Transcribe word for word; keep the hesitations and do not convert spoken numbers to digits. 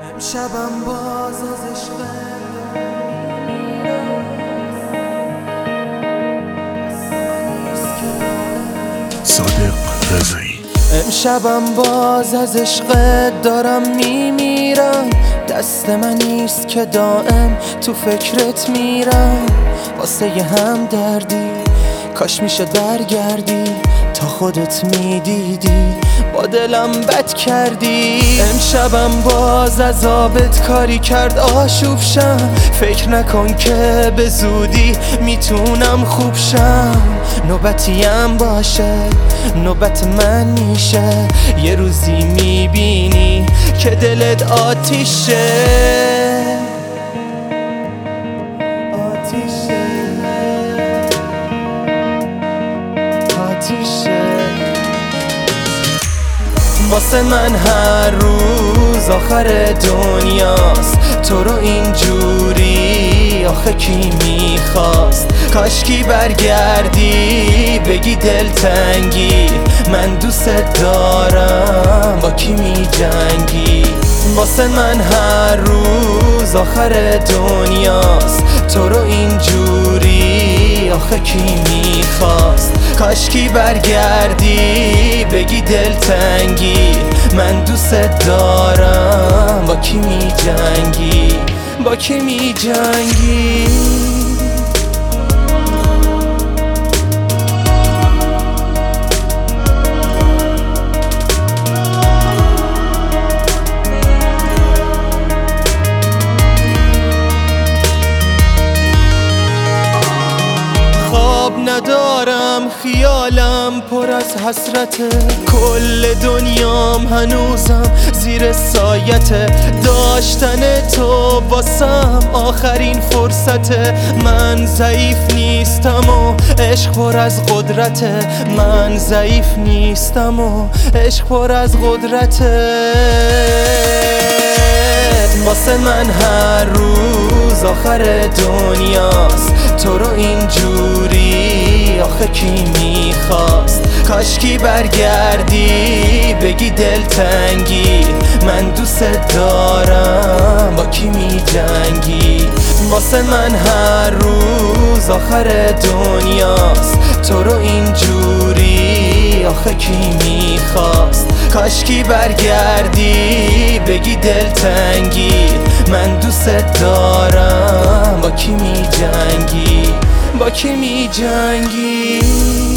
امشبم باز از عشق صادق رضایی. امشبم باز از عشقت دارم میمیرم، دست من نیست که دائم تو فکرت میرم. واسه یه هم دردی کاش میشه برگردی، تا خودت میدیدی با دلم بد کردی. امشبم باز از آبت کاری کرد آشوب شم، فکر نکن که به زودی میتونم خوب شم. نوبتیم باشه نوبت من میشه، یه روزی میبینی که دلت آتیشه آتیشه آتیشه. واسه من هر روز آخر دنیاست، تو رو اینجوری آخه کی میخواست؟ کاشکی برگردی بگی دلتنگی من دوست دارم، با کی میجنگی؟ واسه من هر روز آخر دنیاست، تو رو اینجوری آخه کی میخواست؟ کاشکی برگردی بگی دلتنگی من دوست دارم، با کی میجنگی؟ با کی میجنگی؟ ندارم خیالم پر از حسرته، کل دنیام هنوزم زیر سایته. داشتن تو واسم آخرین فرصته، من ضعیف نیستم و عشق پر از قدرته. من ضعیف نیستم و عشق پر از قدرته. واسه من هر روز آخر دنیاست، تو رو اینجوری آخه کی میخواست؟ کاشکی برگردی بگی دلتنگی من دوست دارم، با کی میجنگی؟ واسه من هر روز آخر دنیاست، تو رو اینجوری آخه کی میخواست؟ کاشکی برگردی بگی دلتنگی من دوست دارم، با کی میجنگی؟ با کی میجنگی؟